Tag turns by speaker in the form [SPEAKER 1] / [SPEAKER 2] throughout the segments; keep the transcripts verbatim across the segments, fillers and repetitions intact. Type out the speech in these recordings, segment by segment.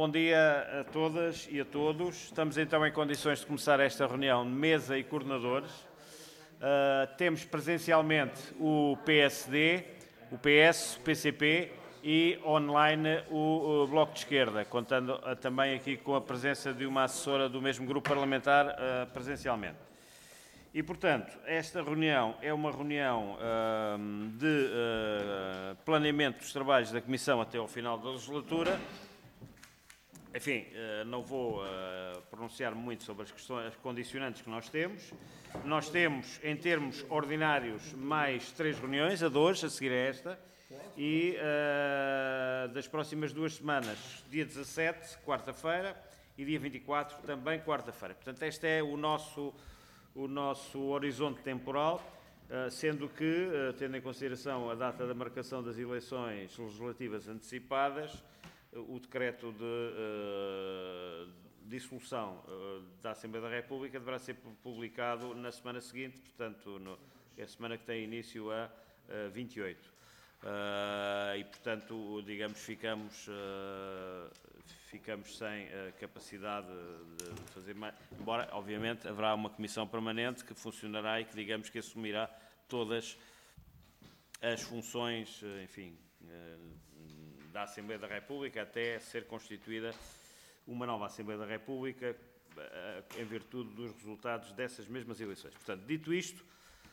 [SPEAKER 1] bom dia a todas e a todos. Estamos então em condições de começar esta reunião de mesa e coordenadores. Uh, temos presencialmente o P S D, o P S, o P C P e online o, o Bloco de Esquerda, contando uh, também aqui com a presença de uma assessora do mesmo grupo parlamentar uh, presencialmente. E, portanto, esta reunião é uma reunião uh, de uh, planeamento dos trabalhos da Comissão até ao final da legislatura. Enfim, uh, não vou uh, pronunciar muito sobre as questões as condicionantes que nós temos. Nós temos, em termos ordinários, mais três reuniões, a de hoje, a seguir a esta, e uh, das próximas duas semanas, dia dezassete, quarta-feira, e dia vinte e quatro, também quarta-feira. Portanto, este é o nosso... o nosso horizonte temporal, sendo que, tendo em consideração a data da marcação das eleições legislativas antecipadas, o decreto de uh, dissolução uh, da Assembleia da República deverá ser publicado na semana seguinte, portanto, no, é a semana que tem início a uh, vinte e oito. Uh, e, portanto, digamos, ficamos... Uh, ficamos sem uh, capacidade de, de fazer mais, embora, obviamente, haverá uma comissão permanente que funcionará e que, digamos, que assumirá todas as funções, uh, enfim, uh, da Assembleia da República até ser constituída uma nova Assembleia da República uh, em virtude dos resultados dessas mesmas eleições. Portanto, dito isto,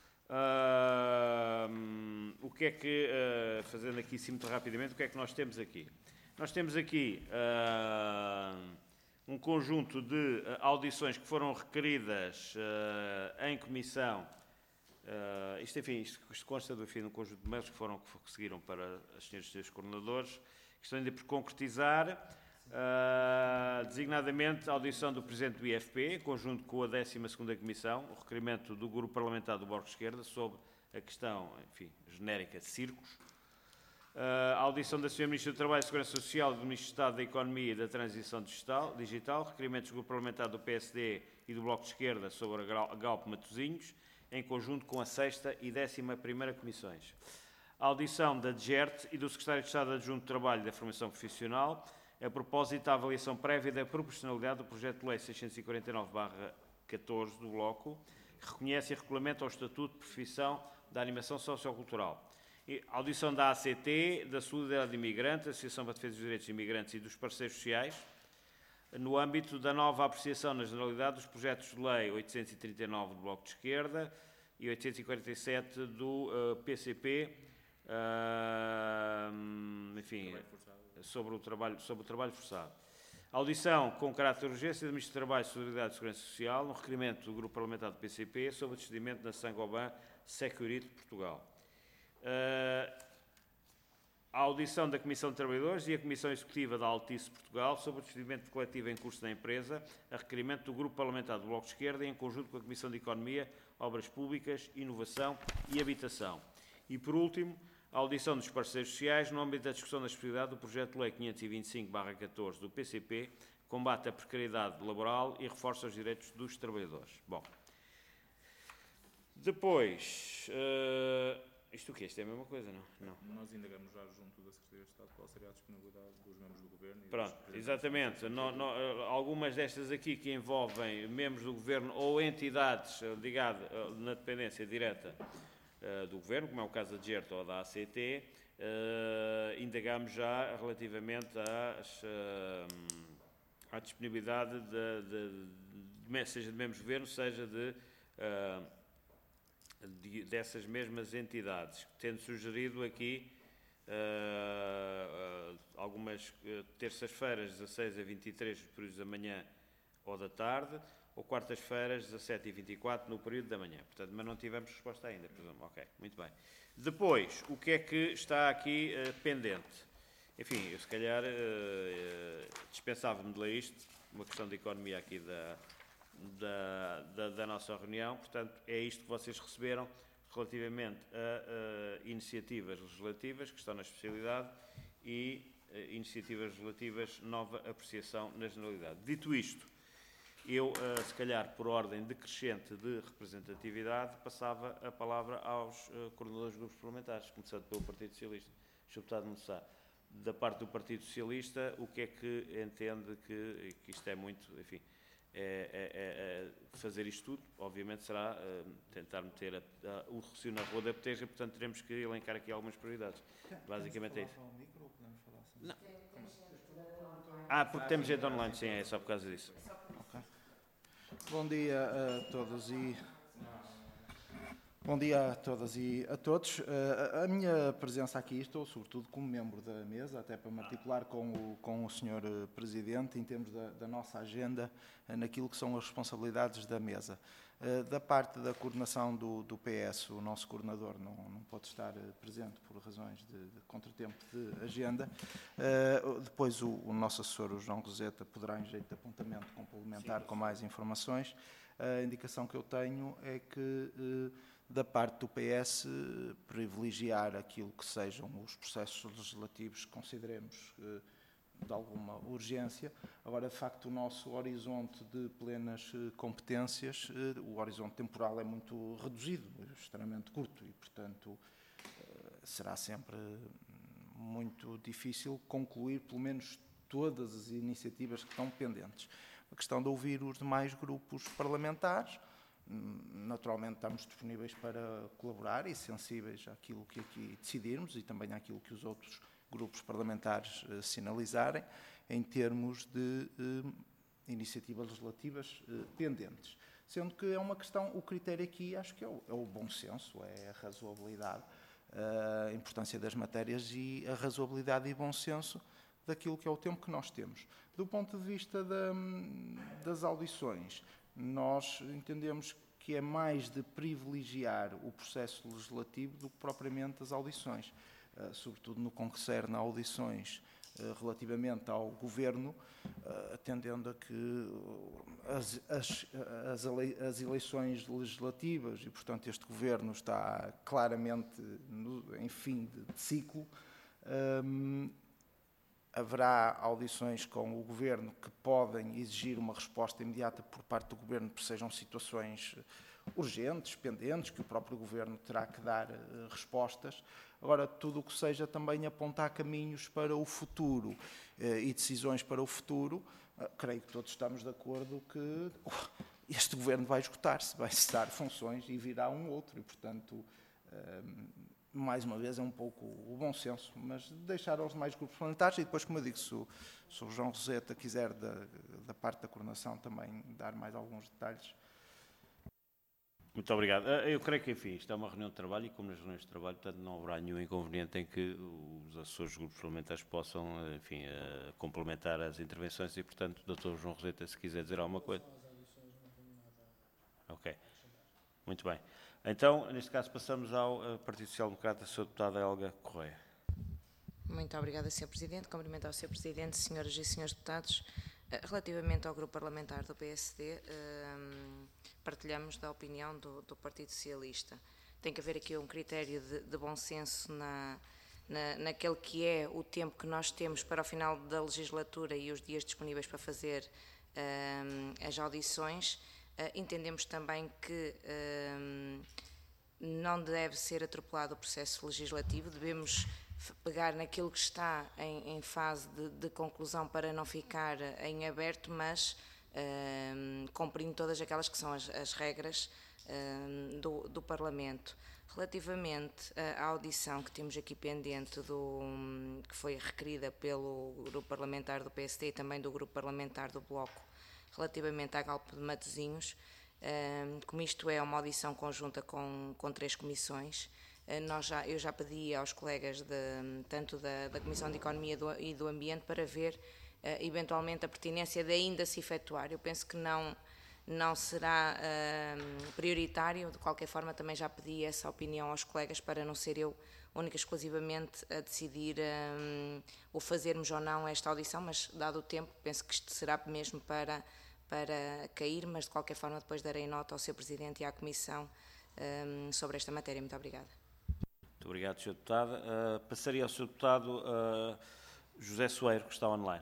[SPEAKER 1] uh, um, o que é que, uh, fazendo aqui assim muito rapidamente, o que é que nós temos aqui? Nós temos aqui uh, um conjunto de uh, audições que foram requeridas uh, em comissão. Uh, isto, enfim, isto, isto consta do fim de um conjunto de mails que, foram, que seguiram para as senhoras e senhores coordenadores, que estão ainda por concretizar, uh, designadamente a audição do Presidente do I F P, em conjunto com a décima segunda Comissão, o requerimento do Grupo Parlamentar do Bloco de Esquerda sobre a questão, enfim, genérica de circos. A audição da senhora Ministra do Trabalho e Segurança Social e do Ministro de Estado da Economia e da Transição Digital, digital requerimentos do Grupo Parlamentar do P S D e do Bloco de Esquerda sobre a Galp Matosinhos, em conjunto com a sexta e décima primeira Comissões. A audição da D G E R T e do Secretário de Estado Adjunto de Trabalho e da Formação Profissional, a propósito da avaliação prévia da proporcionalidade do projeto de lei seiscentos e quarenta e nove barra catorze do Bloco, que reconhece e regulamenta o Estatuto de Profissão da Animação Sociocultural. A audição da A C T, da Solidariedade Imigrante, Associação para a Defesa dos Direitos de Imigrantes e dos Parceiros Sociais, no âmbito da nova apreciação na generalidade dos projetos de lei oitocentos e trinta e nove do Bloco de Esquerda e oitocentos e quarenta e sete do uh, P C P, uh, enfim, sobre o, trabalho, sobre o trabalho forçado. A audição com caráter de urgência do Ministro do Trabalho, Solidariedade e Segurança Social, no requerimento do Grupo Parlamentar do P C P sobre o descedimento da Saint-Gobain Security de Portugal. Uh, a audição da Comissão de Trabalhadores e a Comissão Executiva da Altice Portugal sobre o despedimento coletivo em curso da empresa, a requerimento do Grupo Parlamentar do Bloco de Esquerda em conjunto com a Comissão de Economia, Obras Públicas, Inovação e Habitação. E, por último, a audição dos parceiros sociais no âmbito da discussão da especialidade do projeto de lei quinhentos e vinte e cinco barra catorze do P C P, combate a precariedade laboral e reforça os direitos dos trabalhadores. Bom, depois... Uh, Isto o quê? Isto é a mesma coisa, não? Não.
[SPEAKER 2] Nós indagamos já junto da Secretaria de Estado qual seria a disponibilidade dos membros do Governo. E
[SPEAKER 1] Pronto, exatamente. No, no, algumas destas aqui que envolvem membros do Governo ou entidades ligadas na dependência direta uh, do Governo, como é o caso da D G E R T ou da A C T, uh, indagamos já relativamente às, uh, à disponibilidade de, de, de, seja de membros do Governo, seja de... Uh, De, dessas mesmas entidades, tendo sugerido aqui uh, uh, algumas uh, terças-feiras, dezasseis a vinte e três, no período da manhã ou da tarde, ou quartas-feiras, dezassete e vinte e quatro, no período da manhã. Portanto, mas não tivemos resposta ainda, presumo. Ok, muito bem. Depois, o que é que está aqui uh, pendente? Enfim, eu se calhar uh, uh, dispensava-me de ler isto, uma questão de economia aqui da... Da, da, da nossa reunião. Portanto, é isto que vocês receberam relativamente a, a iniciativas legislativas que estão na especialidade e a iniciativas legislativas nova apreciação na generalidade. Dito isto, eu, uh, se calhar por ordem decrescente de representatividade, passava a palavra aos uh, coordenadores dos grupos parlamentares, começando pelo Partido Socialista. senhor Deputado Nuno Sá, da parte do Partido Socialista, o que é que entende que, que isto é muito, enfim, é, é, é fazer isto tudo, obviamente será uh, tentar meter a, a, o Rossio na Rua da Beteja, portanto teremos que elencar aqui algumas prioridades. Basicamente é isso. Não. Ah, porque temos gente online, sim, é só por causa disso.
[SPEAKER 3] Okay. Bom dia a todos e... Bom dia a todas e a todos. A minha presença aqui, estou sobretudo como membro da mesa, até para me articular com o, com o senhor Presidente, em termos da, da nossa agenda, naquilo que são as responsabilidades da mesa. Da parte da coordenação do, do P S, o nosso coordenador não, não pode estar presente por razões de, de contratempo de agenda. Depois o, o nosso assessor, o João Roseta, poderá, em jeito de apontamento, complementar com mais informações. A indicação que eu tenho é que, da parte do P S, privilegiar aquilo que sejam os processos legislativos que consideremos de alguma urgência. Agora, de facto, o nosso horizonte de plenas competências, o horizonte temporal é muito reduzido, extremamente curto e, portanto, será sempre muito difícil concluir, pelo menos, todas as iniciativas que estão pendentes. A questão de ouvir os demais grupos parlamentares, naturalmente estamos disponíveis para colaborar e sensíveis àquilo que aqui decidirmos e também àquilo que os outros grupos parlamentares eh, sinalizarem em termos de eh, iniciativas legislativas eh, pendentes. Sendo que é uma questão, o critério aqui acho que é o, é o bom senso, é a razoabilidade, a importância das matérias e a razoabilidade e bom senso daquilo que é o tempo que nós temos. Do ponto de vista da, das audições, nós entendemos que é mais de privilegiar o processo legislativo do que propriamente as audições, uh, sobretudo no que concerne a audições uh, relativamente ao Governo, uh, atendendo a que as, as, as, ele, as eleições legislativas, e portanto este Governo está claramente no, em fim de, de ciclo, um, haverá audições com o Governo que podem exigir uma resposta imediata por parte do Governo, porque sejam situações urgentes, pendentes, que o próprio Governo terá que dar uh, respostas. Agora, tudo o que seja também apontar caminhos para o futuro uh, e decisões para o futuro, uh, creio que todos estamos de acordo que uh, este Governo vai esgotar-se, vai cessar funções e virá um outro, e, portanto, uh, mais uma vez, é um pouco o bom senso, mas deixar aos demais grupos parlamentares e depois, como eu digo, se o, se o João Roseta quiser, da, da parte da coordenação, também dar mais alguns detalhes.
[SPEAKER 1] Muito obrigado. Eu creio que, enfim, isto é uma reunião de trabalho e, como nas reuniões de trabalho, portanto, não haverá nenhum inconveniente em que os assessores dos grupos parlamentares possam, enfim, complementar as intervenções e, portanto, o doutor João Roseta, se quiser dizer alguma coisa. Ok. Muito bem. Então, neste caso, passamos ao Partido Social Democrata, a senhora deputada Helga Correia.
[SPEAKER 4] Muito obrigada, senhor Presidente. Cumprimento ao senhor Presidente, senhoras e senhores deputados. Relativamente ao grupo parlamentar do P S D, partilhamos da opinião do, do Partido Socialista. Tem que haver aqui um critério de, de bom senso na, na, naquele que é o tempo que nós temos para o final da legislatura e os dias disponíveis para fazer as audições. Uh, entendemos também que uh, não deve ser atropelado o processo legislativo, devemos pegar naquilo que está em, em fase de, de conclusão para não ficar em aberto, mas uh, cumprindo todas aquelas que são as, as regras uh, do, do Parlamento. Relativamente à audição que temos aqui pendente, do, que foi requerida pelo grupo parlamentar do P S D e também do grupo parlamentar do Bloco, relativamente à Galp de Matosinhos, como isto é uma audição conjunta com, com três comissões, nós já, eu já pedi aos colegas de, tanto da, da Comissão de Economia do, e do Ambiente para ver eventualmente a pertinência de ainda se efetuar. Eu penso que não, não será uh, prioritário, de qualquer forma também já pedi essa opinião aos colegas para não ser eu única e exclusivamente a decidir um, o fazermos ou não esta audição, mas dado o tempo, penso que isto será mesmo para, para cair, mas de qualquer forma depois darei nota ao senhor Presidente e à Comissão um, sobre esta matéria. Muito obrigada.
[SPEAKER 1] Muito obrigado, senhor Deputado. Uh, passaria ao senhor Deputado uh, José Soeiro, que está online.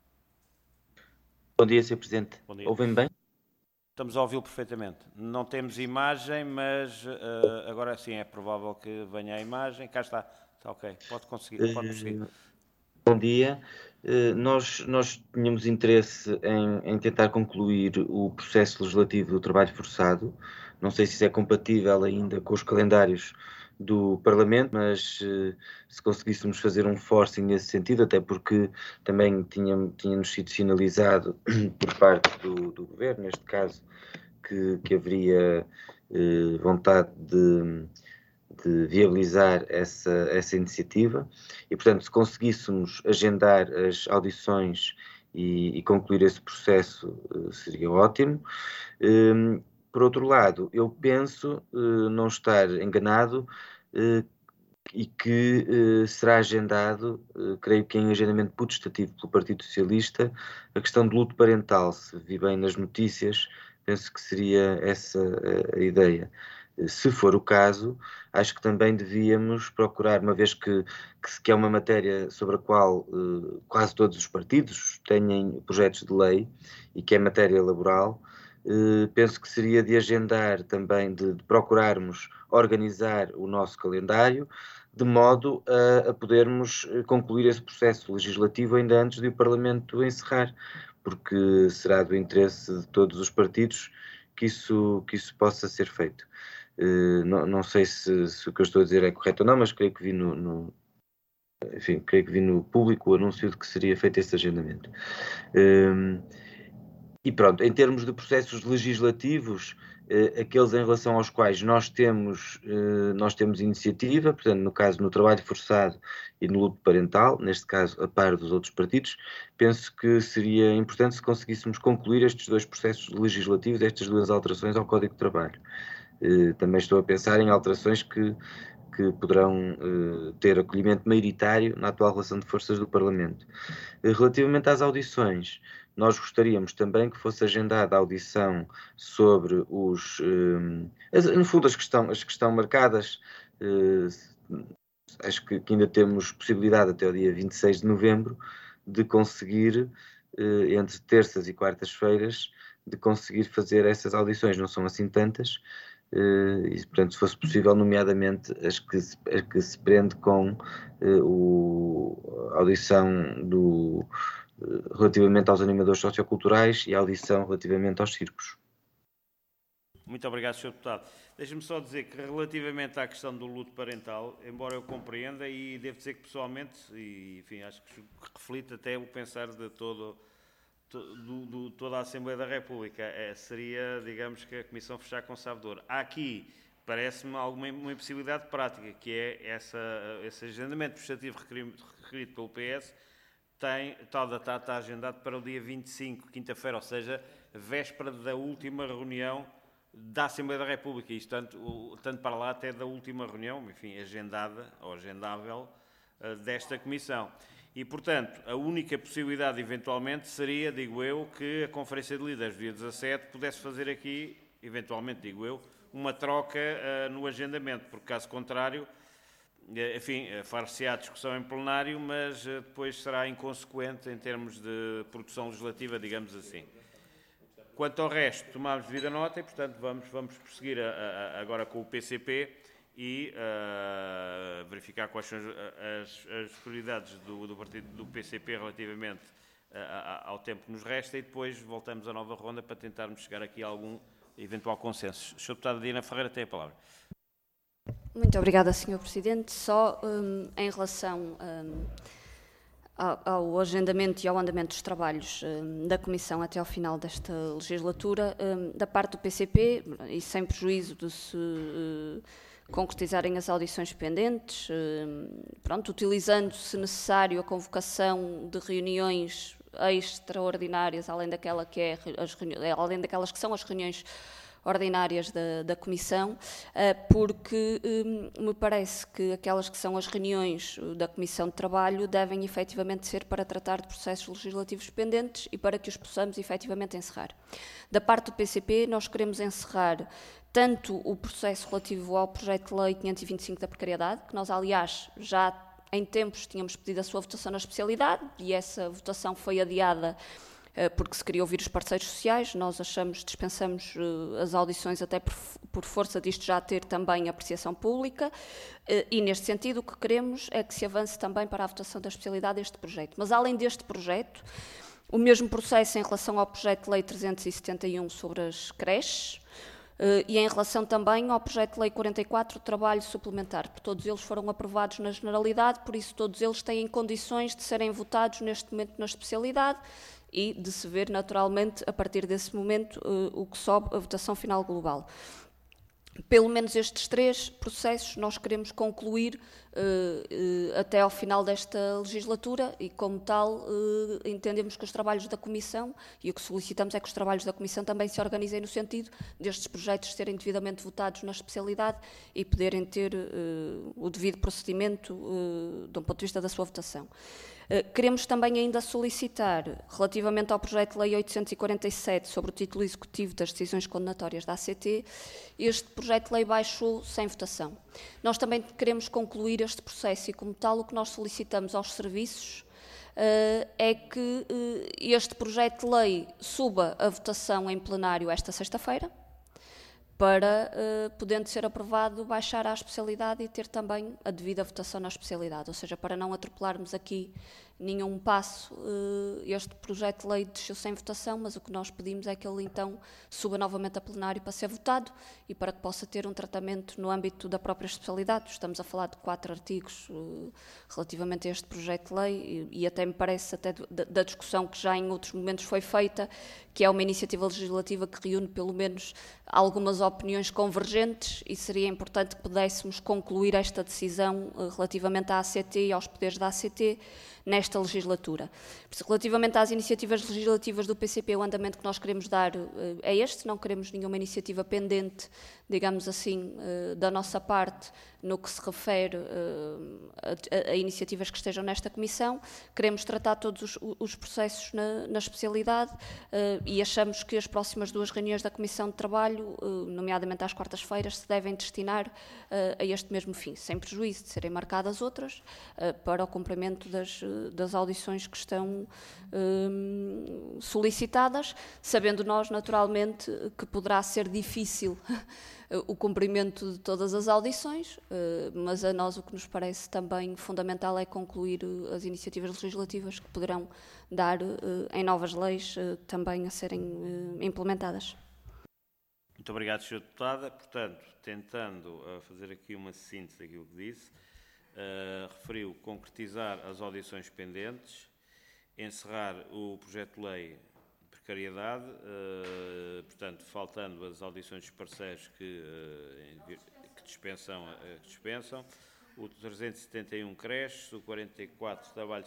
[SPEAKER 5] Bom dia, senhor Presidente.
[SPEAKER 1] Bom dia.
[SPEAKER 5] Ouvem-me bem?
[SPEAKER 1] Estamos a ouvi-lo perfeitamente. Não temos imagem, mas uh, agora sim é provável que venha a imagem. Cá está. Está ok. Pode conseguir. Pode prosseguir.
[SPEAKER 5] Bom dia. Uh, nós, nós tínhamos interesse em, em tentar concluir o processo legislativo do trabalho forçado. Não sei se isso é compatível ainda com os calendários do Parlamento, mas uh, se conseguíssemos fazer um forcing nesse sentido, até porque também tínhamos, tínhamos sido sinalizado por parte do, do Governo, neste caso, que, que haveria uh, vontade de... de viabilizar essa, essa iniciativa e, portanto, se conseguíssemos agendar as audições e, e concluir esse processo, seria ótimo. Por outro lado, eu penso não estar enganado e que será agendado, creio que em agendamento putestativo pelo Partido Socialista, a questão do luto parental. Se vi bem nas notícias, penso que seria essa a ideia. Se for o caso, acho que também devíamos procurar, uma vez que, que, que é uma matéria sobre a qual uh, quase todos os partidos têm projetos de lei e que é matéria laboral, uh, penso que seria de agendar também, de, de procurarmos organizar o nosso calendário de modo a, a podermos concluir esse processo legislativo ainda antes de o Parlamento encerrar, porque será do interesse de todos os partidos que isso, que isso possa ser feito. Uh, não, não sei se, se o que eu estou a dizer é correto ou não, mas creio que vi no, no, enfim, creio que vi no público o anúncio de que seria feito esse agendamento. Uh, e pronto, em termos de processos legislativos, uh, aqueles em relação aos quais nós temos, uh, nós temos iniciativa, portanto, no caso no trabalho forçado e no luto parental, neste caso a par dos outros partidos, penso que seria importante se conseguíssemos concluir estes dois processos legislativos, estas duas alterações ao Código de Trabalho. Uh, também estou a pensar em alterações que, que poderão uh, ter acolhimento maioritário na atual relação de forças do Parlamento. Uh, relativamente às audições, nós gostaríamos também que fosse agendada a audição sobre os, uh, as, no fundo, as que estão, as que estão marcadas. Uh, acho que, que ainda temos possibilidade até o dia vinte e seis de novembro de conseguir, uh, entre terças e quartas-feiras, de conseguir fazer essas audições. Não são assim tantas. Uh, e, portanto, se fosse possível, nomeadamente as que se, as que se prende com uh, o, a audição do, uh, relativamente aos animadores socioculturais e a audição relativamente aos circos.
[SPEAKER 1] Muito obrigado, senhor Deputado. Deixe-me só dizer que, relativamente à questão do luto parental, embora eu compreenda, e devo dizer que pessoalmente, e enfim, acho que reflite até o pensar de todo... Do, do, toda a Assembleia da República, é, seria, digamos, que a Comissão fechar com chave de ouro. Há aqui, parece-me, alguma uma impossibilidade prática, que é essa, esse agendamento prestativo requerido, requerido pelo P S, tem, tal data está agendado para o dia vinte e cinco, quinta-feira, ou seja, véspera da última reunião da Assembleia da República, isto tanto, tanto para lá até da última reunião, enfim, agendada, ou agendável, desta Comissão. E, portanto, a única possibilidade, eventualmente, seria, digo eu, que a Conferência de Líderes, dia dezassete, pudesse fazer aqui, eventualmente, digo eu, uma troca uh, no agendamento, porque, caso contrário, uh, enfim, uh, far-se-á a discussão em plenário, mas uh, depois será inconsequente em termos de produção legislativa, digamos assim. Quanto ao resto, tomámos devida nota e, portanto, vamos, vamos prosseguir a, a, agora com o P C P e uh, verificar quais são as, as prioridades do, do partido do P C P relativamente uh, ao tempo que nos resta e depois voltamos à nova ronda para tentarmos chegar aqui a algum eventual consenso. senhora Deputada Diana Ferreira tem a palavra.
[SPEAKER 6] Muito obrigada, senhor Presidente. Só um, em relação um, ao, ao agendamento e ao andamento dos trabalhos um, da Comissão até ao final desta legislatura, um, da parte do P C P, e sem prejuízo de se uh, concretizarem as audições pendentes, pronto, utilizando, se necessário, a convocação de reuniões extraordinárias, além, daquela que é as, além daquelas que são as reuniões ordinárias da, da Comissão, porque me parece que aquelas que são as reuniões da Comissão de Trabalho devem efetivamente ser para tratar de processos legislativos pendentes e para que os possamos efetivamente encerrar. Da parte do P C P, nós queremos encerrar tanto o processo relativo ao projeto de lei quinhentos e vinte e cinco da precariedade, que nós, aliás, já em tempos tínhamos pedido a sua votação na especialidade e essa votação foi adiada porque se queria ouvir os parceiros sociais. Nós achamos, dispensamos as audições até por, por força disto já ter também apreciação pública, e neste sentido o que queremos é que se avance também para a votação da especialidade deste projeto. Mas além deste projeto, o mesmo processo em relação ao projeto de lei trezentos e setenta e um sobre as creches, e em relação também ao projeto de lei quarenta e quatro, o trabalho suplementar, porque todos eles foram aprovados na generalidade, por isso todos eles têm condições de serem votados neste momento na especialidade e de se ver naturalmente, a partir desse momento, o que sobe a votação final global. Pelo menos estes três processos nós queremos concluir uh, uh, até ao final desta legislatura e, como tal, uh, entendemos que os trabalhos da Comissão, e o que solicitamos é que os trabalhos da Comissão também se organizem no sentido destes projetos serem devidamente votados na especialidade e poderem ter uh, o devido procedimento uh, de um ponto de vista da sua votação. Queremos também ainda solicitar, relativamente ao projeto de lei oitocentos e quarenta e sete sobre o título executivo das decisões condenatórias da A C T, este projeto de lei baixou sem votação. Nós também queremos concluir este processo e, como tal, o que nós solicitamos aos serviços uh, é que uh, este projeto de lei suba a votação em plenário esta sexta-feira, para, uh, podendo ser aprovado, baixar à especialidade e ter também a devida votação na especialidade, ou seja, para não atropelarmos aqui nenhum passo, uh, este projeto de lei desceu sem votação, mas o que nós pedimos é que ele então suba novamente a plenário para ser votado e para que possa ter um tratamento no âmbito da própria especialidade. Estamos a falar de quatro artigos uh, relativamente a este projeto de lei e, e até me parece, até da, da discussão que já em outros momentos foi feita, que é uma iniciativa legislativa que reúne pelo menos algumas opiniões convergentes e seria importante que pudéssemos concluir esta decisão uh, relativamente à A C T e aos poderes da A C T nesta legislatura. Relativamente às iniciativas legislativas do P C P, o andamento que nós queremos dar uh, é este, não queremos nenhuma iniciativa pendente, digamos assim, uh, da nossa parte, no que se refere uh, a, a iniciativas que estejam nesta comissão. Queremos tratar todos os, os processos na, na especialidade uh, e achamos que as próximas duas reuniões da Comissão de Trabalho, uh, nomeadamente às quartas-feiras, se devem destinar uh, a este mesmo fim, sem prejuízo de serem marcadas outras uh, para o cumprimento das, das audições que estão uh, solicitadas, sabendo nós, naturalmente, que poderá ser difícil o cumprimento de todas as audições, mas a nós o que nos parece também fundamental é concluir as iniciativas legislativas que poderão dar em novas leis também a serem implementadas.
[SPEAKER 1] Muito obrigado, senhora Deputada. Portanto, tentando fazer aqui uma síntese daquilo que disse, uh, referiu concretizar as audições pendentes, encerrar o projeto de lei precariedade, uh, portanto, faltando as audições dos parceiros que, uh, que, dispensam, uh, que dispensam, o trezentos e setenta e um creches, o quarenta e quatro trabalho,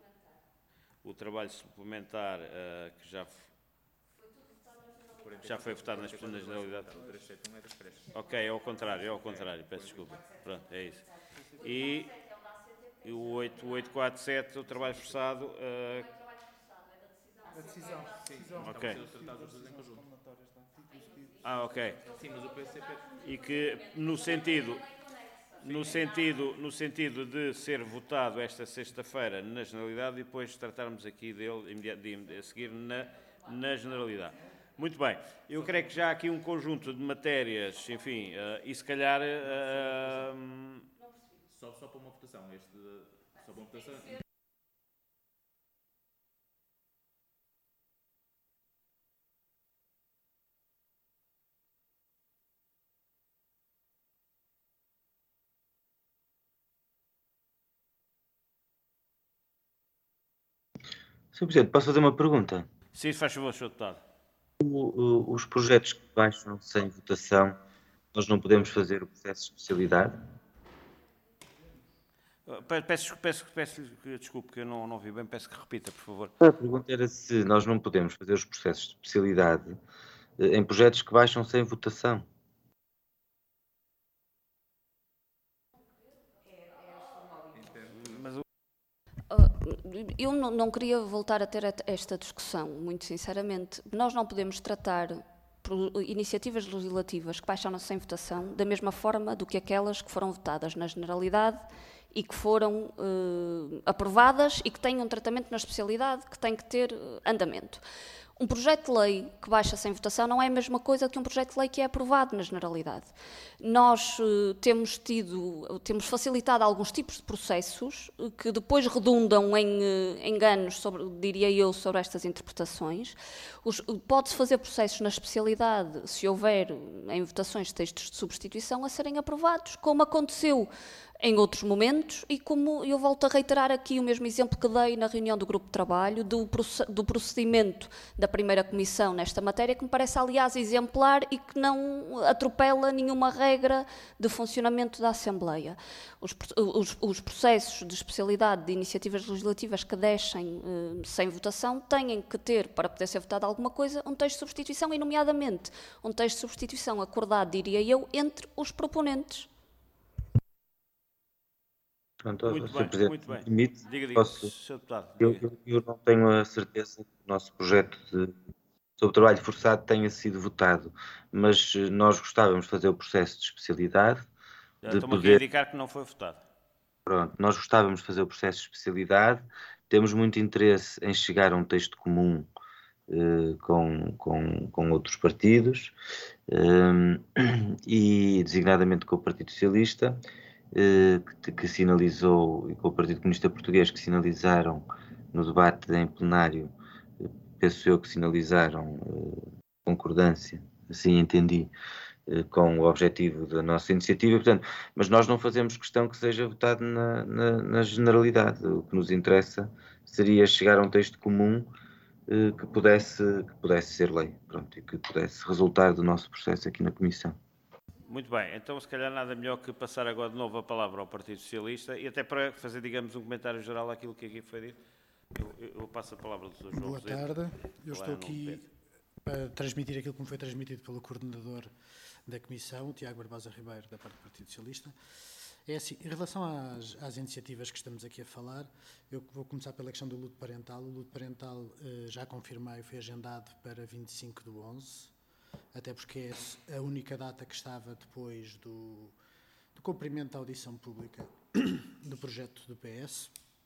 [SPEAKER 1] o trabalho suplementar, uh, que já, já foi votado nas na generalidade. Ok, é ao contrário, é ao contrário, peço desculpa. Pronto, é isso. E, e o oito oito quatro sete, o trabalho forçado. Uh,
[SPEAKER 3] A decisão. decisão.
[SPEAKER 1] Ok. Ah, ok. E que no sentido, no sentido, no sentido de ser votado esta sexta-feira na generalidade e depois tratarmos aqui dele de, a seguir na, na generalidade. Muito bem. Eu creio que já há aqui um conjunto de matérias, enfim, uh, e se calhar uh,
[SPEAKER 2] só, só para uma votação. Este, só para uma votação.
[SPEAKER 5] senhor Presidente, posso fazer uma pergunta?
[SPEAKER 1] Sim, faz favor, senhor Deputado.
[SPEAKER 5] O, o, os projetos que baixam sem votação, nós não podemos fazer o processo de especialidade?
[SPEAKER 1] Peço, peço, peço desculpe que eu não, não ouvi bem, peço que repita, por favor.
[SPEAKER 5] A pergunta era se nós não podemos fazer os processos de especialidade em projetos que baixam sem votação.
[SPEAKER 6] Eu não, não queria voltar a ter esta discussão, muito sinceramente. Nós não podemos tratar por iniciativas legislativas que baixam sem votação da mesma forma do que aquelas que foram votadas na generalidade e que foram uh, aprovadas e que têm um tratamento na especialidade que tem que ter uh, andamento. Um projeto de lei que baixa sem votação não é a mesma coisa que um projeto de lei que é aprovado na generalidade. Nós uh, temos tido, temos facilitado alguns tipos de processos uh, que depois redundam em uh, enganos, sobre, diria eu, sobre estas interpretações. Uh, Pode-se fazer processos na especialidade se houver uh, em votações textos de substituição a serem aprovados, como aconteceu em outros momentos, e como eu volto a reiterar aqui o mesmo exemplo que dei na reunião do grupo de trabalho, do, do procedimento da primeira comissão nesta matéria, que me parece, aliás, exemplar e que não atropela nenhuma regra de funcionamento da Assembleia. Os, os, os processos de especialidade de iniciativas legislativas que deixem eh, sem votação têm que ter, para poder ser votada alguma coisa, um texto de substituição, e nomeadamente um texto de substituição acordado, diria eu, entre os proponentes.
[SPEAKER 5] Pronto,
[SPEAKER 1] Muito
[SPEAKER 5] senhor
[SPEAKER 1] bem,
[SPEAKER 5] Presidente,
[SPEAKER 1] muito bem.
[SPEAKER 5] permite,
[SPEAKER 1] Diga, diga,
[SPEAKER 5] posso-
[SPEAKER 1] senhor Deputado.
[SPEAKER 5] eu,
[SPEAKER 1] diga.
[SPEAKER 5] eu- eu não tenho a certeza que o nosso projeto de- sobre trabalho forçado tenha sido votado, mas eh, nós gostávamos de fazer o processo de especialidade,
[SPEAKER 1] Já
[SPEAKER 5] de
[SPEAKER 1] Estou-me aqui a
[SPEAKER 5] poder,
[SPEAKER 1] indicar que não foi votado.
[SPEAKER 5] pronto, nós gostávamos de fazer o processo de especialidade, temos muito interesse em chegar a um texto comum eh, com, com, com outros partidos, eh, e designadamente com o Partido Socialista, eh, que, que sinalizou, e com o Partido Comunista Português, que sinalizaram no debate em plenário, eh, penso eu que sinalizaram eh, concordância, assim entendi, eh, com o objetivo da nossa iniciativa, portanto, mas nós não fazemos questão que seja votado na, na, na generalidade. O que nos interessa seria chegar a um texto comum eh, que pudesse, que pudesse ser lei, pronto, e que pudesse resultar do nosso processo aqui na Comissão.
[SPEAKER 1] Muito bem, então se calhar nada melhor que passar agora de novo a palavra ao Partido Socialista e até para fazer, digamos, um comentário geral àquilo que aqui foi dito. Eu, eu, eu passo a palavra do senhor João
[SPEAKER 7] Boa
[SPEAKER 1] Rosete.
[SPEAKER 7] tarde. Eu
[SPEAKER 1] Qual é
[SPEAKER 7] estou
[SPEAKER 1] o nome
[SPEAKER 7] aqui
[SPEAKER 1] dele?
[SPEAKER 7] para transmitir aquilo que me foi transmitido pelo coordenador da Comissão, Tiago Barbosa Ribeiro, da parte do Partido Socialista. É assim, em relação às, às iniciativas que estamos aqui a falar, eu vou começar pela questão do luto parental. O luto parental, eh, já confirmei, foi agendado para vinte e cinco de onze, até porque é a única data que estava depois do, do cumprimento da audição pública do projeto do P S.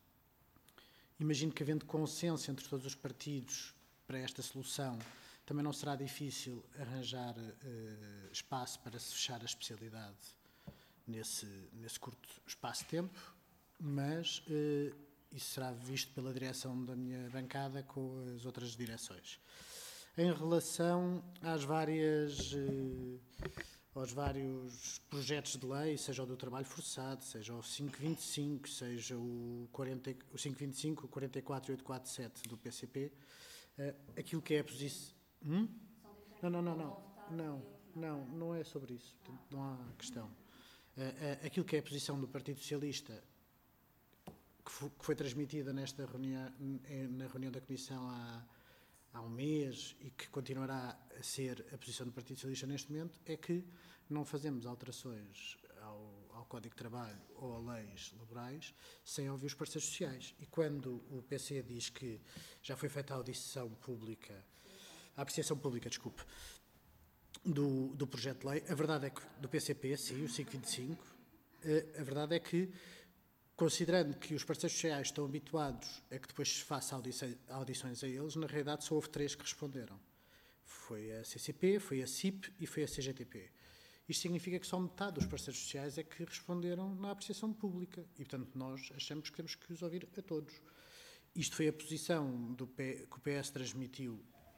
[SPEAKER 7] Imagino que, havendo consenso entre todos os partidos para esta solução, também não será difícil arranjar eh, espaço para se fechar a especialidade nesse, nesse curto espaço de tempo, mas eh, isso será visto pela direção da minha bancada com as outras direções. Em relação às várias, eh, aos vários projetos de lei, seja o do trabalho forçado, seja o quinhentos e vinte e cinco, seja o, quarenta, o quinhentos e vinte e cinco, o quarenta e quatro e oitocentos e quarenta e sete do P C P, eh, aquilo que é a posição... Hum? Não, não, não, não, não, não, não é sobre isso, portanto, não há questão. Uh, uh, aquilo que é a posição do Partido Socialista, que, foi, que foi transmitida nesta reunião, na reunião da Comissão há, há um mês e que continuará a ser a posição do Partido Socialista neste momento, é que não fazemos alterações ao, ao Código de Trabalho ou a leis laborais sem ouvir os parceiros sociais. E quando o P C diz que já foi feita a audição pública, a apreciação pública, desculpe, Do, do projeto de lei, a verdade é que, do P C P, sim, o quinhentos e vinte e cinco, a verdade é que, considerando que os parceiros sociais estão habituados a que depois se faça audições a eles, na realidade só houve três que responderam. Foi a C C P, foi a C I P e foi a C G T P. Isto significa que só metade dos parceiros sociais é que responderam na apreciação pública e, portanto, nós achamos que temos que os ouvir a todos. Isto foi a posição do P, que o P S transmitiu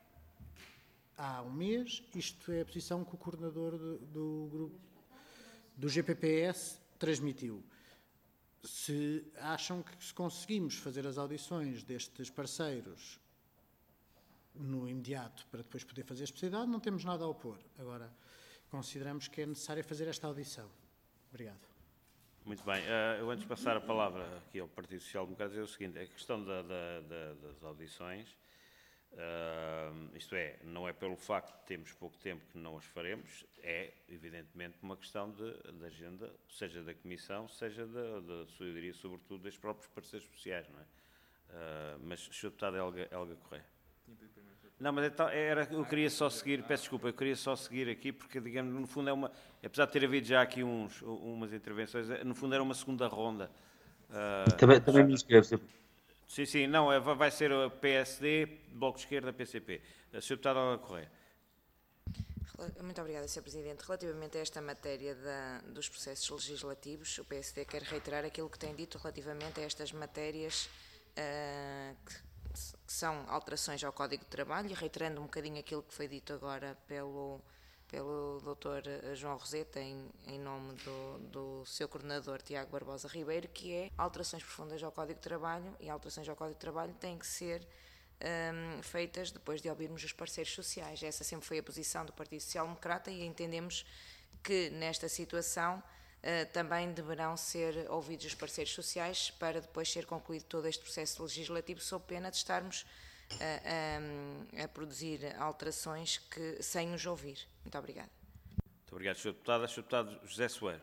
[SPEAKER 7] há um mês. Isto é a posição que o coordenador do, do grupo do G P P S transmitiu. Se acham que se conseguimos fazer as audições destes parceiros no imediato para depois poder fazer a especialidade, não temos nada a opor. Agora, consideramos que é necessário fazer esta audição. Obrigado.
[SPEAKER 1] Muito bem. Uh, eu antes de passar a palavra aqui ao Partido Social Democrata, dizer o seguinte, a questão da, da, da, das audições, uh, isto é, não é pelo facto de termos pouco tempo que não as faremos, é, evidentemente, uma questão de, de agenda, seja da Comissão, seja da, da sua, eu diria, sobretudo, dos próprios parceiros sociais, não é? Uh, mas, senhor Deputado Helga, Helga Correia. Não, mas então, era, eu queria só seguir, peço desculpa, eu queria só seguir aqui, porque, digamos, no fundo é uma, apesar de ter havido já aqui uns, umas intervenções, no fundo era uma segunda ronda Uh,
[SPEAKER 5] também, também me inscrevo, senhor
[SPEAKER 1] Sim, sim, não, é, vai ser o P S D, Bloco de Esquerda, P C P. senhor Deputado Correia.
[SPEAKER 4] Muito obrigada, senhor Presidente. Relativamente a esta matéria da, dos processos legislativos, o P S D quer reiterar aquilo que tem dito relativamente a estas matérias uh, que, que são alterações ao Código de Trabalho, e reiterando um bocadinho aquilo que foi dito agora pelo, pelo doutor João Roseta, em, em nome do, do seu coordenador Tiago Barbosa Ribeiro, que é alterações profundas ao Código de Trabalho, e alterações ao Código de Trabalho têm que ser Um, feitas depois de ouvirmos os parceiros sociais. Essa sempre foi a posição do Partido Social Democrata, e entendemos que nesta situação uh, também deverão ser ouvidos os parceiros sociais para depois ser concluído todo este processo legislativo, sob pena de estarmos uh, um, a produzir alterações que, sem os ouvir. Muito obrigada.
[SPEAKER 1] Muito obrigado, senhor Deputado. senhor Deputado José Soeiro.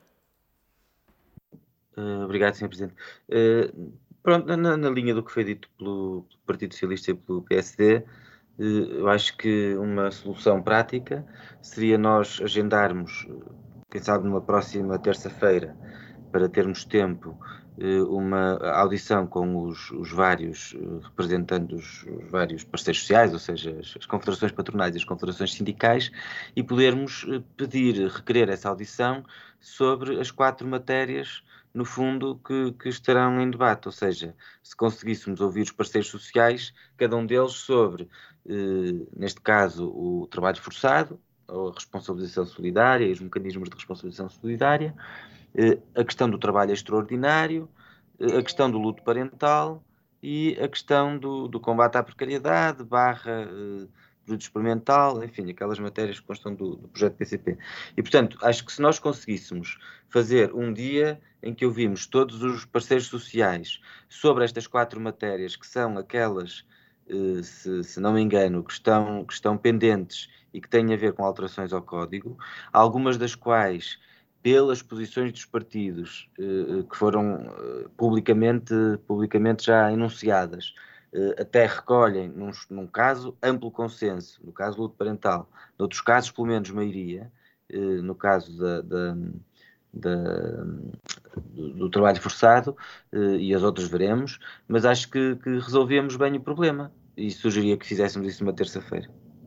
[SPEAKER 5] Uh, obrigado, senhor Presidente. Uh, Pronto, na, na linha do que foi dito pelo, pelo Partido Socialista e pelo P S D, eu acho que uma solução prática seria nós agendarmos, quem sabe numa próxima terça-feira, para termos tempo, uma audição com os, os vários representantes, os vários parceiros sociais, ou seja, as, as confederações patronais e as confederações sindicais, e podermos pedir, requerer essa audição sobre as quatro matérias, no fundo, que, que estarão em debate, ou seja, se conseguíssemos ouvir os parceiros sociais, cada um deles sobre, eh, neste caso, o trabalho forçado, ou a responsabilização solidária e os mecanismos de responsabilização solidária, eh, a questão do trabalho extraordinário, eh, a questão do luto parental e a questão do, do combate à precariedade, barra eh, produto experimental, enfim, aquelas matérias que constam do, do projeto P C P. E, portanto, acho que se nós conseguíssemos fazer um dia em que ouvimos todos os parceiros sociais sobre estas quatro matérias, que são aquelas, eh, se, se não me engano, que estão, que estão pendentes e que têm a ver com alterações ao Código, algumas das quais, pelas posições dos partidos eh, que foram eh, publicamente, publicamente já enunciadas, até recolhem, num, num caso, amplo consenso, no caso do luto parental, noutros casos, pelo menos maioria, no caso da, da, da, do, do trabalho forçado, e as outras veremos, mas acho que, que resolvemos bem o problema, e sugeria que fizéssemos isso numa terça-feira.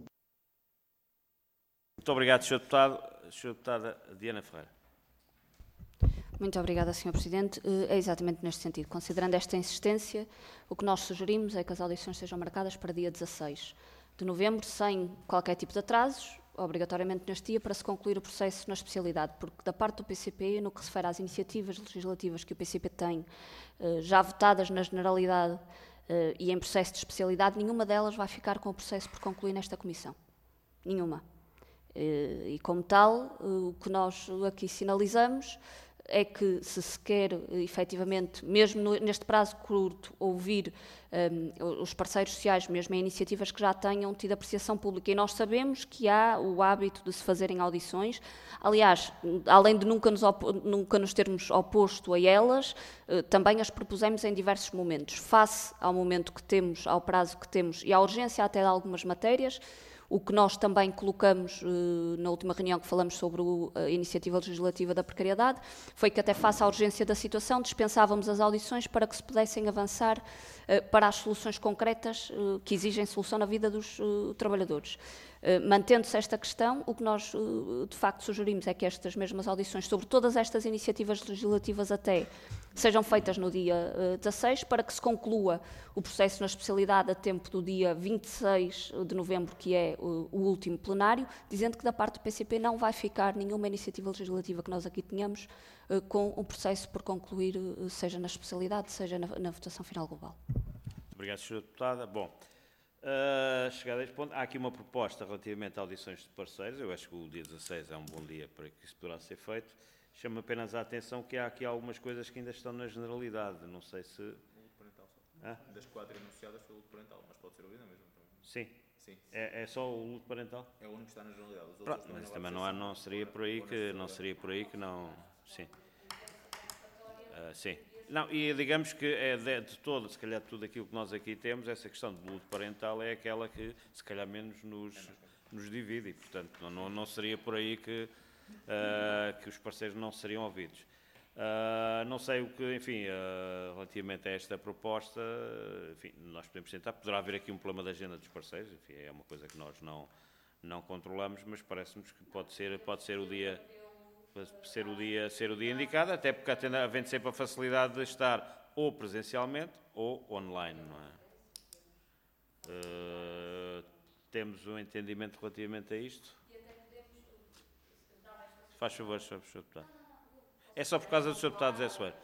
[SPEAKER 1] Muito obrigado, senhor Deputado. senhora Deputada Diana Ferreira.
[SPEAKER 6] Muito obrigada, senhor Presidente. É exatamente neste sentido. Considerando esta insistência, o que nós sugerimos é que as audições sejam marcadas para dia dezasseis de novembro, sem qualquer tipo de atrasos, obrigatoriamente neste dia, para se concluir o processo na especialidade, porque da parte do P C P, no que se refere às iniciativas legislativas que o P C P tem, já votadas na generalidade e em processo de especialidade, nenhuma delas vai ficar com o processo por concluir nesta Comissão. Nenhuma. E, como tal, o que nós aqui sinalizamos é que, se se quer, efetivamente, mesmo no, neste prazo curto, ouvir um, os parceiros sociais, mesmo em iniciativas que já tenham tido apreciação pública, e nós sabemos que há o hábito de se fazerem audições, aliás, além de nunca nos, nunca nos termos oposto a elas, uh, também as propusemos em diversos momentos, face ao momento que temos, ao prazo que temos e à urgência até de algumas matérias. O que nós também colocamos uh, na última reunião que falamos sobre o, a iniciativa legislativa da precariedade foi que, até face à urgência da situação, dispensávamos as audições para que se pudessem avançar uh, para as soluções concretas uh, que exigem solução na vida dos uh, trabalhadores. Uh, Mantendo-se esta questão, o que nós uh, de facto sugerimos é que estas mesmas audições sobre todas estas iniciativas legislativas até sejam feitas no dia uh, dezasseis, para que se conclua o processo na especialidade a tempo do dia vinte e seis de novembro, que é o, o último plenário, dizendo que da parte do P C P não vai ficar nenhuma iniciativa legislativa que nós aqui tenhamos uh, com o processo por concluir, uh, seja na especialidade, seja na, na votação final global.
[SPEAKER 1] Obrigado, senhora Deputada. Bom, uh, chegado a este ponto, há aqui uma proposta relativamente a audições de parceiros. Eu acho que o dia dezasseis é um bom dia para que isso poderá ser feito. Chamo apenas a atenção que há aqui algumas coisas que ainda estão na generalidade. Não sei se...
[SPEAKER 2] O luto parental só.
[SPEAKER 1] Ah?
[SPEAKER 2] Das quatro enunciadas foi o luto parental, mas pode ser ouvido mesmo.
[SPEAKER 1] Sim.
[SPEAKER 2] Sim.
[SPEAKER 1] É, é só o luto parental?
[SPEAKER 2] É o único que está na generalidade. Os
[SPEAKER 1] Pronto, mas também não, há, não seria por aí que não seria por aí que não... Sim. Uh, sim. Não, e digamos que é de, de todo, se calhar tudo aquilo que nós aqui temos, essa questão do luto parental é aquela que se calhar menos nos, nos divide e, portanto, não, não, não seria por aí que, uh, que os parceiros não seriam ouvidos. Uh, não sei o que, enfim, uh, relativamente a esta proposta, enfim, nós podemos tentar, poderá haver aqui um problema de agenda dos parceiros, enfim, é uma coisa que nós não, não controlamos, mas parece-nos que pode ser, pode ser o dia, ser o dia, ser o dia indicado, até porque havendo sempre a facilidade de estar ou presencialmente ou online, não é? Uh, temos um entendimento relativamente a isto? Faz favor, senhor Deputado. É só por causa do senhor Deputado José Soeiro.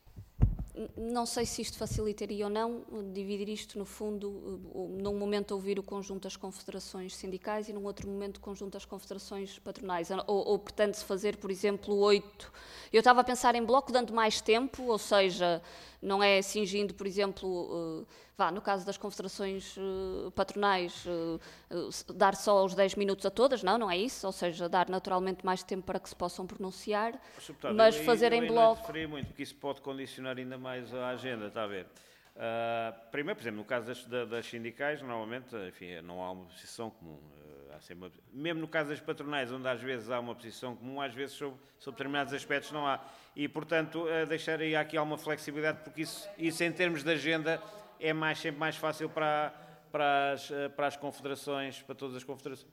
[SPEAKER 6] Não sei se isto facilitaria ou não dividir isto, no fundo, num momento ouvir o conjunto das confederações sindicais e num outro momento o conjunto das confederações patronais. Ou, ou pretende-se fazer, por exemplo, oito. Eu estava a pensar em bloco dando mais tempo, ou seja, não é cingindo, por exemplo, uh, vá, no caso das confederações uh, patronais, uh, uh, dar só os dez minutos a todas, não, não é isso, ou seja, dar naturalmente mais tempo para que se possam pronunciar,
[SPEAKER 1] Deputado,
[SPEAKER 6] mas
[SPEAKER 1] eu,
[SPEAKER 6] fazer
[SPEAKER 1] eu,
[SPEAKER 6] em
[SPEAKER 1] eu
[SPEAKER 6] bloco...
[SPEAKER 1] não referia muito, porque isso pode condicionar ainda mais a agenda, está a ver? Uh, primeiro, por exemplo, no caso das, das sindicais, normalmente, enfim, não há uma posição comum. Uh, há sempre uma, mesmo no caso das patronais, onde às vezes há uma posição comum, às vezes sobre, sobre determinados aspectos não há. E, portanto, uh, deixar aí aqui alguma flexibilidade, porque isso, isso em termos de agenda é mais, sempre mais fácil para, para, as, uh, para as confederações, para todas as confederações.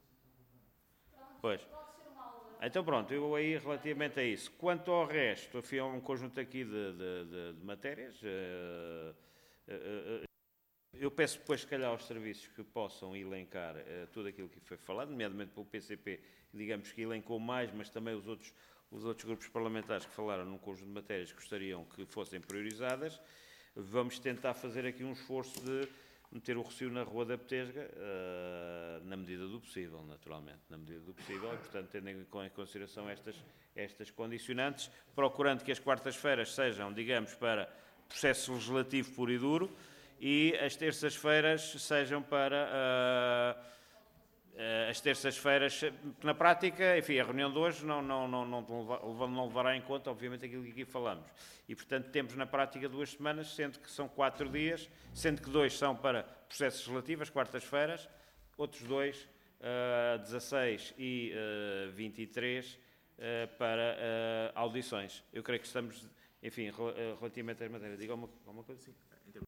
[SPEAKER 1] Pois. Então pronto, eu aí relativamente a isso. Quanto ao resto, enfim, há um conjunto aqui de, de, de, de matérias. Uh, uh, uh, eu peço depois, se calhar, aos serviços que possam elencar uh, tudo aquilo que foi falado, nomeadamente pelo P C P, digamos que elencou mais, mas também os outros, os outros grupos parlamentares que falaram num conjunto de matérias que gostariam que fossem priorizadas. Vamos tentar fazer aqui um esforço de meter o Rossio na Rua da Betesga, uh, na medida do possível, naturalmente, na medida do possível, e, portanto, tendo em consideração estas, estas condicionantes, procurando que as quartas-feiras sejam, digamos, para processo legislativo puro e duro, e as terças-feiras sejam para... Uh, Uh, as terças-feiras, na prática, enfim, a reunião de hoje não, não, não, não, não, não levará em conta, obviamente, aquilo que aqui falamos. E, portanto, temos na prática duas semanas, sendo que são quatro dias, sendo que dois são para processos legislativos, quartas-feiras, outros dois, uh, dezasseis e uh, vinte e três, uh, para uh, audições. Eu creio que estamos, enfim, relativamente à matéria. Diga alguma, alguma coisa assim?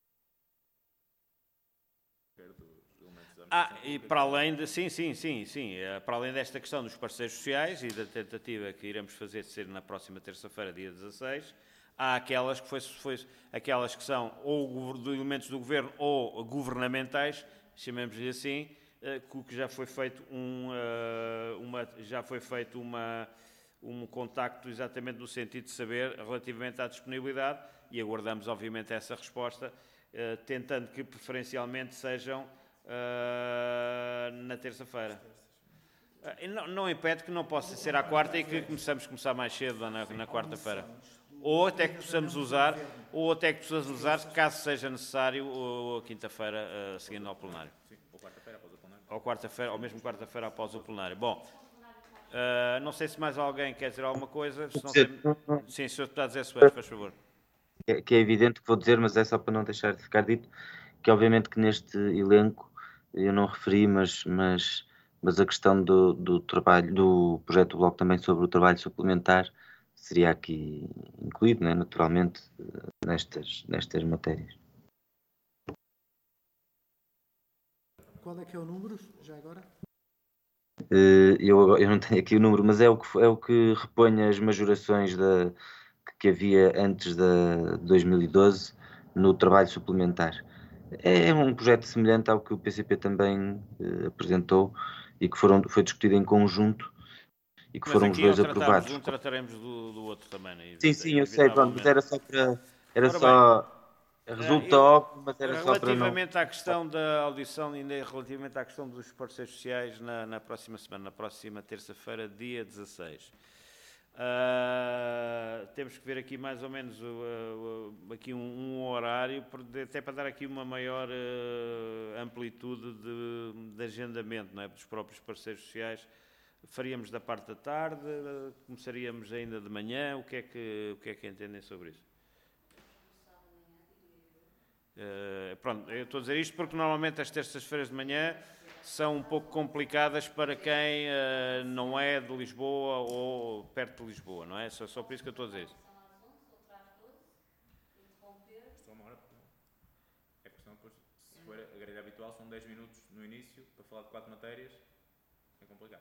[SPEAKER 1] Ah, e para além de, sim, sim, sim, sim, para além desta questão dos parceiros sociais e da tentativa que iremos fazer de ser na próxima terça-feira, dia dezasseis, há aquelas que, foi, foi, aquelas que são ou elementos do governo ou governamentais, chamemos-lhe assim, que já foi feito um, uma, já foi feito uma, um contacto exatamente no sentido de saber relativamente à disponibilidade e aguardamos, obviamente, essa resposta, tentando que preferencialmente sejam Uh, na terça-feira. Uh, não, não impede que não possa ser à quarta e que começamos a começar mais cedo na, na quarta-feira. Ou até que possamos usar, ou até que possamos usar, caso seja necessário, ou a quinta-feira uh, seguindo ao plenário.
[SPEAKER 2] Sim, ou quarta-feira após o plenário.
[SPEAKER 1] Ou quarta-feira, ou mesmo quarta-feira após o plenário. Bom, uh, não sei se mais alguém quer dizer alguma coisa. Se não tem... Sim, senhor Deputado José Soares, faz favor.
[SPEAKER 5] Que, que é evidente que vou dizer, mas é só para não deixar de ficar dito, que obviamente que neste elenco eu não referi, mas, mas, mas a questão do, do trabalho, do projeto do Bloco também sobre o trabalho suplementar seria aqui incluído, né, naturalmente, nestas, nestas matérias.
[SPEAKER 7] Qual é que é o número, já agora?
[SPEAKER 5] Eu, eu não tenho aqui o número, mas é o que, é o que repõe as majorações da, que havia antes de dois mil e doze no trabalho suplementar. É um projeto semelhante ao que o P C P também eh, apresentou e que foram, foi discutido em conjunto e que
[SPEAKER 1] mas
[SPEAKER 5] foram os dois aprovados.
[SPEAKER 1] Um trataremos do, do outro também. Né?
[SPEAKER 5] Sim, sim, eu sei, pronto, mas era só para... Era
[SPEAKER 1] Ora
[SPEAKER 5] só... Resulta óbvio, mas era só para não...
[SPEAKER 1] Relativamente à questão da audição, ainda relativamente à questão dos parceiros sociais na, na próxima semana, na próxima terça-feira, dia dezasseis. Uh, temos que ver aqui mais ou menos uh, uh, aqui um, um horário, até para dar aqui uma maior uh, amplitude de, de agendamento, não é, dos próprios parceiros sociais. Faríamos da parte da tarde, uh, começaríamos ainda de manhã, o que é que, o que é que entendem sobre isso? Uh, pronto, eu estou a dizer isto porque normalmente as terças-feiras de manhã são um pouco complicadas para quem uh, não é de Lisboa ou perto de Lisboa, não é? Só, só por isso que eu estou a dizer isso.
[SPEAKER 2] habitual são dez minutos no início para falar de quatro matérias. É complicado.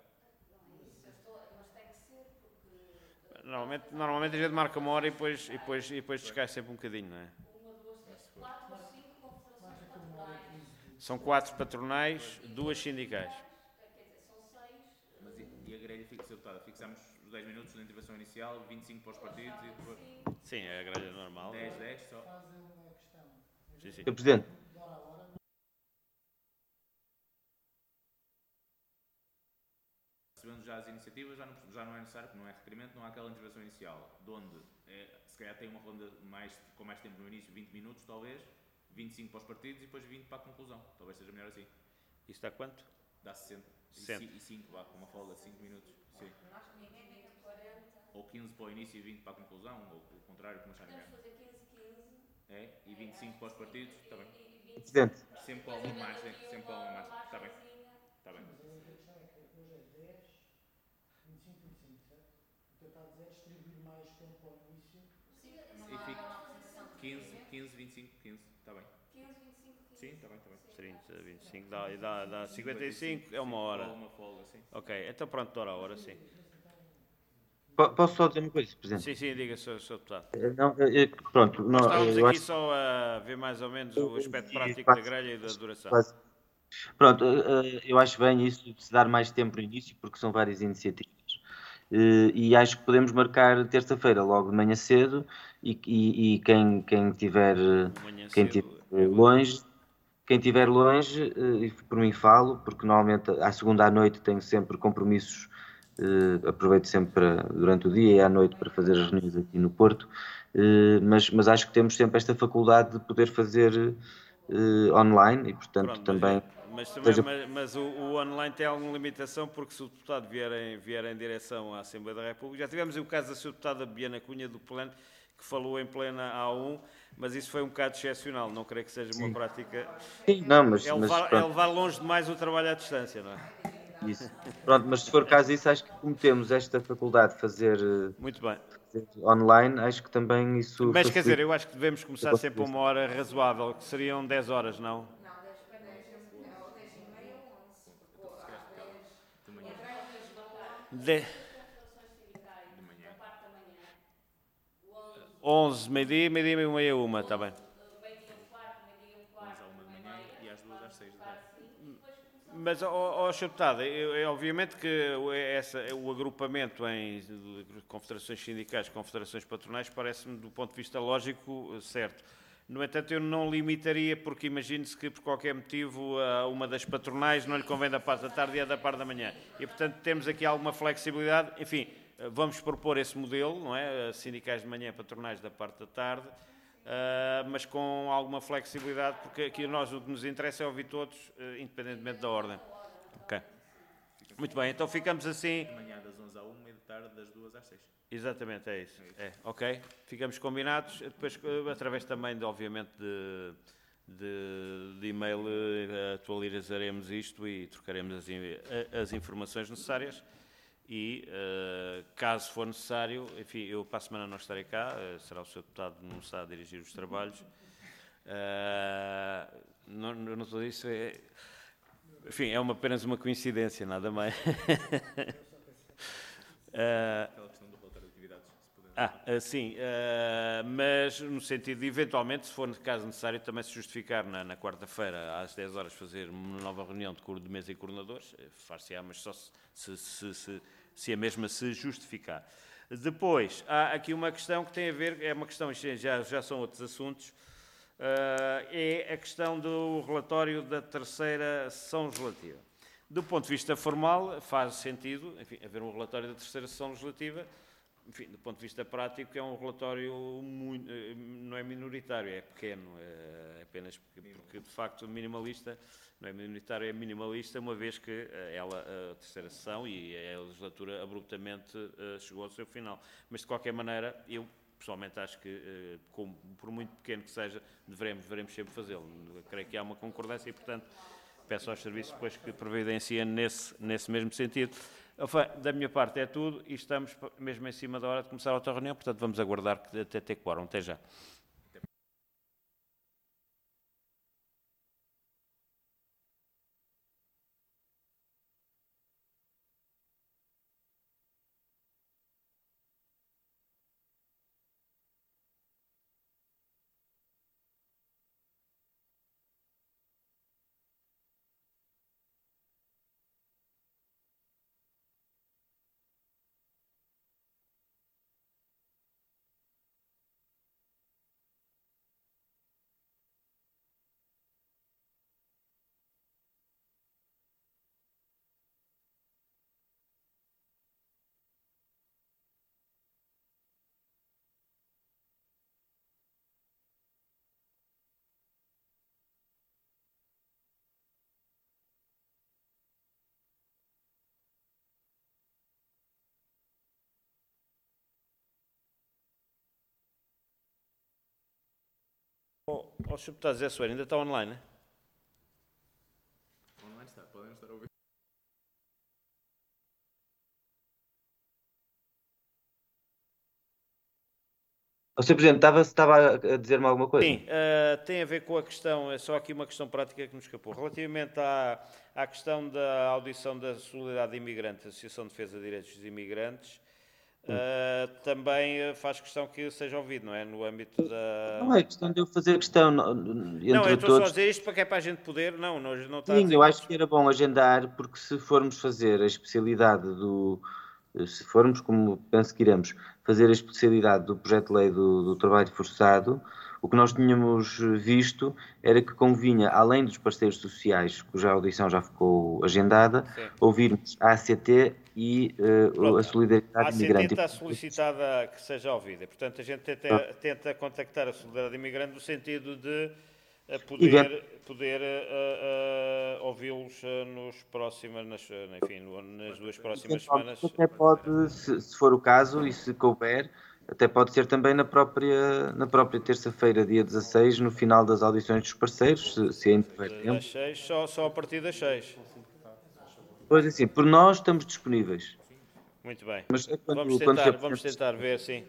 [SPEAKER 1] Normalmente, normalmente a gente marca uma hora e depois, e depois, e depois descai sempre um bocadinho, não é? São quatro patronais, duas sindicais.
[SPEAKER 2] Mas e, e a grelha fixa, deputada? Fixamos os dez minutos da intervenção inicial, vinte e cinco para os partidos e depois...
[SPEAKER 1] Sim, é a grelha normal.
[SPEAKER 2] dez, dez só.
[SPEAKER 1] Sim, sim.
[SPEAKER 5] senhor Presidente.
[SPEAKER 2] Recebendo já as iniciativas, já não, já não é necessário, porque não é requerimento, não há aquela intervenção inicial, de onde é, se calhar tem uma ronda mais, com mais tempo no início, vinte minutos talvez, vinte e cinco para os partidos e depois vinte para a conclusão. Talvez seja melhor assim.
[SPEAKER 1] Isto dá quanto?
[SPEAKER 2] Dá sessenta.
[SPEAKER 1] sessenta.
[SPEAKER 2] E cinco, vá, com uma folga de cinco minutos. Sim. Ou quinze para o início e vinte para a conclusão, ou o contrário, como acharem melhor. É, e vinte e cinco para os partidos, está bem.
[SPEAKER 5] Presidente.
[SPEAKER 2] Sempre com alguma margem, sempre com alguma margem. Está bem. Está bem. E fica quinze, quinze, vinte e cinco, quinze, está bem. Sim, está bem, está bem.
[SPEAKER 1] trinta, vinte e cinco, dá, dá, dá cinquenta e cinco, é uma hora.
[SPEAKER 2] Ou uma folga, sim.
[SPEAKER 1] Ok, então pronto, de hora a hora, sim.
[SPEAKER 5] Posso só dizer uma coisa, Presidente?
[SPEAKER 1] Sim, sim, diga, senhor Deputado.
[SPEAKER 5] Não, eu, pronto, não,
[SPEAKER 1] Nós estávamos
[SPEAKER 5] eu
[SPEAKER 1] aqui
[SPEAKER 5] acho...
[SPEAKER 1] só a ver mais ou menos o aspecto prático
[SPEAKER 5] Quase-
[SPEAKER 1] da grelha e da duração.
[SPEAKER 5] quase- Pronto, eh, eu acho bem isso de se dar mais tempo no início, porque são várias iniciativas. Eh, E acho que podemos marcar terça-feira, logo de manhã cedo, e, e, e quem, quem tiver,
[SPEAKER 1] Manhã
[SPEAKER 5] quem
[SPEAKER 1] cedo
[SPEAKER 5] tiver
[SPEAKER 1] é
[SPEAKER 5] longe, quem tiver longe, eh, e por mim falo, porque normalmente à segunda à noite tenho sempre compromissos, eh, aproveito sempre para, durante o dia e à noite para fazer as reuniões aqui no Porto, eh, mas, mas acho que temos sempre esta faculdade de poder fazer eh, online e, portanto,
[SPEAKER 1] Pronto,
[SPEAKER 5] também...
[SPEAKER 1] Mas, também,
[SPEAKER 5] seja-
[SPEAKER 1] mas, mas o, o online tem alguma limitação, porque se o deputado vier em, vier em direção à Assembleia da República, já tivemos o caso da senhora deputada Biana Cunha do Plano, que falou em plena A um, mas isso foi um bocado excepcional, não creio que seja uma prática...
[SPEAKER 5] Sim, não, mas...
[SPEAKER 1] É
[SPEAKER 5] mas
[SPEAKER 1] levar, é
[SPEAKER 5] pronto,
[SPEAKER 1] levar longe demais o trabalho à distância, não é?
[SPEAKER 5] isso. Pronto, mas se for caso isso, acho que como temos esta faculdade de fazer, eh,
[SPEAKER 1] Muito bem.
[SPEAKER 5] fazer online, acho que também isso...
[SPEAKER 1] Mas quer dizer,
[SPEAKER 5] facilita.
[SPEAKER 1] eu acho que devemos começar sempre a uma hora razoável, que seriam dez horas, não? De... onze, meio-dia, meio-dia, meia uma, está bem.
[SPEAKER 2] onze à uma de manhã e às duas às seis da tarde.
[SPEAKER 1] Mas, ó, ó, senhor Deputado, eu, eu, obviamente que essa, o agrupamento em confederações sindicais, confederações patronais, parece-me, do ponto de vista lógico, certo. No entanto, eu não limitaria, porque imagine-se que, por qualquer motivo, uma das patronais não lhe convém da parte da tarde e é da parte da manhã. E, portanto, temos aqui alguma flexibilidade. Enfim, vamos propor esse modelo, não é? Sindicais de manhã, patronais da parte da tarde. Uh, mas com alguma flexibilidade, porque aqui nós o que nos interessa é ouvir todos, uh, independentemente da ordem. Ok. Muito bem, então ficamos assim.
[SPEAKER 2] De manhã das onze à uma e de tarde das duas às seis.
[SPEAKER 1] Exatamente, é isso. É, ok. Ficamos combinados. Depois, uh, através também, de, obviamente, de, de, de e-mail, uh, atualizaremos isto e trocaremos as, as informações necessárias. E, uh, caso for necessário, enfim, eu para a semana não estarei cá, uh, será o senhor Deputado que não está a dirigir os trabalhos. Uh, não, não estou a isso, é, enfim, é uma, apenas uma coincidência, nada mais. uh,
[SPEAKER 2] Aquela questão do relatório de atividades, se puder.
[SPEAKER 1] Ah, uh, sim, uh, mas no sentido de, eventualmente, se for caso necessário, também se justificar na, na quarta-feira, às dez horas, fazer uma nova reunião de, de mesa e coordenadores, far-se-á, mas só se, se, se, se, se a mesma se justificar. Depois, há aqui uma questão que tem a ver, é uma questão, já, já são outros assuntos, uh, é a questão do relatório da terceira sessão legislativa. Do ponto de vista formal, faz sentido, enfim, haver um relatório da terceira sessão legislativa. Enfim, do ponto de vista prático, é um relatório muito, não é minoritário, é pequeno, é apenas porque, porque, de facto, minimalista, não é minoritário, é minimalista, uma vez que ela, a terceira sessão e a legislatura abruptamente chegou ao seu final. Mas, de qualquer maneira, eu pessoalmente acho que, como, por muito pequeno que seja, devemos, devemos sempre fazê-lo. Creio que há uma concordância e, portanto, peço aos serviços depois que providenciem nesse, nesse mesmo sentido. Da minha parte é tudo e estamos mesmo em cima da hora de começar a outra reunião, portanto vamos aguardar até ter quórum. Até já. Oh, oh, senhor Deputado Zé Soeiro, ainda está online, né?
[SPEAKER 2] Online está, podem estar a ouvir.
[SPEAKER 5] O senhor Presidente, estava, estava a dizer-me alguma coisa?
[SPEAKER 1] Sim, uh, tem a ver com a questão, é só aqui uma questão prática que nos escapou. Relativamente à, à questão da audição da Solidariedade Imigrante, Associação de Defesa de Direitos dos Imigrantes, uh, também faz questão que seja ouvido, não é? No âmbito da...
[SPEAKER 5] Não é questão de eu fazer questão entre
[SPEAKER 1] não, eu estou
[SPEAKER 5] todos.
[SPEAKER 1] só a dizer isto para que é para a gente poder... Não, não, não está a
[SPEAKER 5] Sim,
[SPEAKER 1] dizer
[SPEAKER 5] eu
[SPEAKER 1] que...
[SPEAKER 5] acho que era bom agendar, porque se formos fazer a especialidade do... Se formos, como penso que iremos, fazer a especialidade do projeto de lei do, do trabalho forçado, o que nós tínhamos visto era que convinha, além dos parceiros sociais, cuja audição já ficou agendada, sim, ouvirmos a A C T e uh, a Solidariedade Imigrante.
[SPEAKER 1] A A C T está solicitada que seja ouvida. Portanto, a gente tenta, tenta contactar a Solidariedade Imigrante no sentido de uh, poder, poder uh, uh, ouvi-los uh, nos próximas, nas, enfim, nas duas próximas
[SPEAKER 5] então,
[SPEAKER 1] semanas.
[SPEAKER 5] Até pode, se, se for o caso e se couber, até pode ser também na própria, na própria terça-feira, dia dezasseis, no final das audições dos parceiros, se, se ainda tiver tempo.
[SPEAKER 1] Das seis, só, só a partir das seis.
[SPEAKER 5] Pois assim, por nós estamos disponíveis.
[SPEAKER 1] Muito bem.
[SPEAKER 5] Mas é quando,
[SPEAKER 1] vamos,
[SPEAKER 5] quando
[SPEAKER 1] tentar,
[SPEAKER 5] for...
[SPEAKER 1] vamos tentar ver, sim.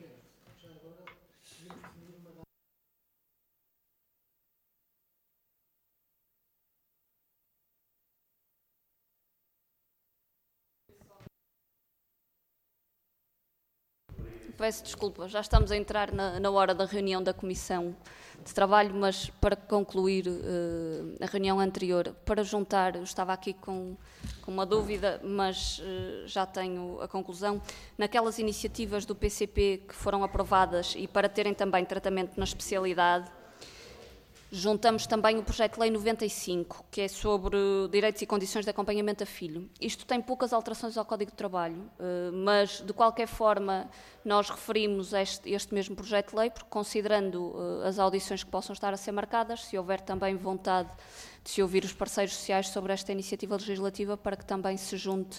[SPEAKER 6] Peço desculpa, já estamos a entrar na, na hora da reunião da Comissão de Trabalho, mas para concluir uh, a reunião anterior, para juntar, eu estava aqui com, com uma dúvida, mas uh, já tenho a conclusão, naquelas iniciativas do P C P que foram aprovadas e para terem também tratamento na especialidade, juntamos também o projeto de lei noventa e cinco, que é sobre direitos e condições de acompanhamento a filho. Isto tem poucas alterações ao Código de Trabalho, mas, de qualquer forma, nós referimos este, este mesmo projeto de lei, porque, considerando as audições que possam estar a ser marcadas, se houver também vontade de se ouvir os parceiros sociais sobre esta iniciativa legislativa, para que também se junte,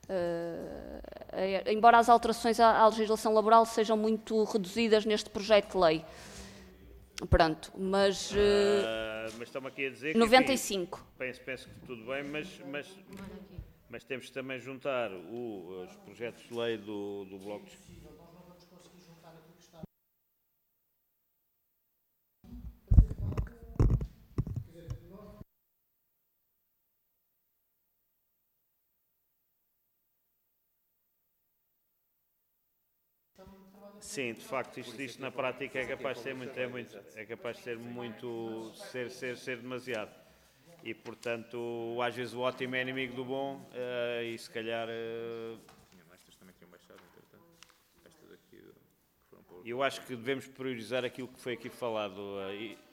[SPEAKER 6] uh, embora as alterações à, à legislação laboral sejam muito reduzidas neste projeto de lei. Pronto, mas... Uh,
[SPEAKER 1] uh, mas estamos aqui a dizer que...
[SPEAKER 6] noventa e cinco.
[SPEAKER 1] Enfim, penso, penso que tudo bem, mas, mas, mas temos que também juntar o, os projetos de lei do, do Bloco de... Sim, de facto, isto, isto na prática é capaz de ser muito, é muito, é capaz de ser muito, ser, ser, ser demasiado. E, portanto, às vezes o ótimo é inimigo do bom uh, e se calhar... Uh,
[SPEAKER 2] estas também tinham baixado, entretanto. Estas aqui foram para o...
[SPEAKER 1] Eu acho que devemos priorizar aquilo que foi aqui falado. Uh, e,